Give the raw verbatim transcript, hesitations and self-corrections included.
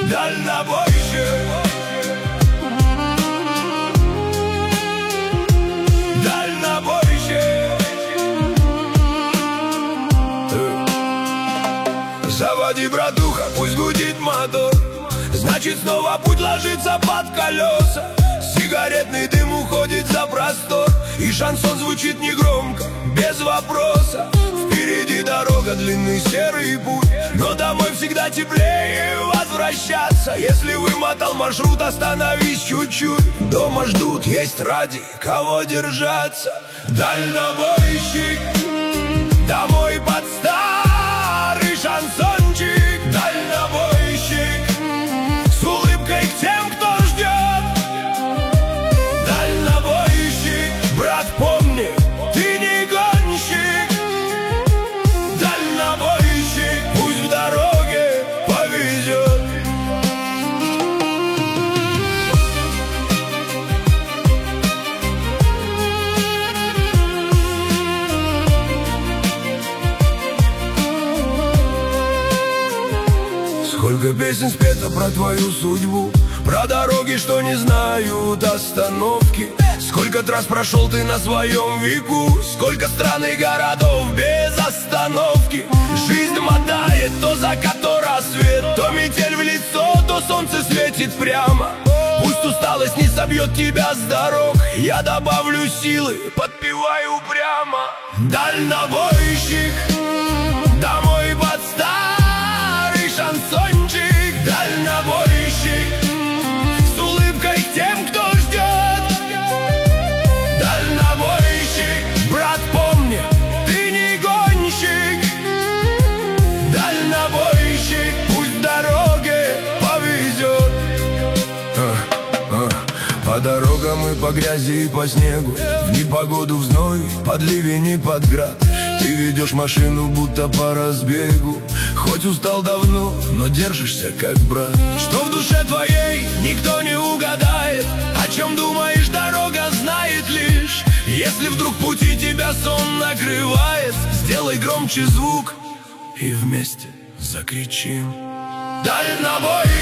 Дальнобойщик, дальнобойщик. Заводи, братуха, пусть гудит мотор. Значит, снова путь ложится под колеса. Сигаретный дым уходит за простор, и шансон звучит негромко, без вопроса. Впереди дорога, длинный серый путь, но домой всегда теплее возвращаться. Если вымотал маршрут, остановись чуть-чуть. Дома ждут, есть ради кого держаться. Дальнобойщик, домой под старый шансончик. Дальнобойщик, с улыбкой к тем, кто ждет. Дальнобойщик, брат, помни, ты не гонщик. Дальнобойщик, пусть в дороге повезет. Сколько песен спето про твою судьбу, про дороги, что не знают остановки. Сколько трасс прошел ты на своем веку, сколько стран и городов без остановки. Жизнь мотает, то закат, то рассвет, то метель в лицо, то солнце светит прямо. Пусть усталость не собьет тебя с дорог, я добавлю силы, подпеваю прямо. Дальнобойщик, домой под старый шансончик. Дальнобойщик, с улыбкой к тем, кто ждет. Дальнобойщик, брат, помни, ты не гонщик. Дальнобойщик, пусть в дороге повезет. а, а. По дорогам и по грязи и по снегу, в непогоду, в зной, под ливень и под град. Ты ведешь машину будто по разбегу, хоть устал давно, но держишься как брат. Что в душе твоей никто не угадает, о чем думаешь, дорога знает лишь. Если вдруг пути тебя сон накрывает, сделай громче звук и вместе закричим. Дальнобой!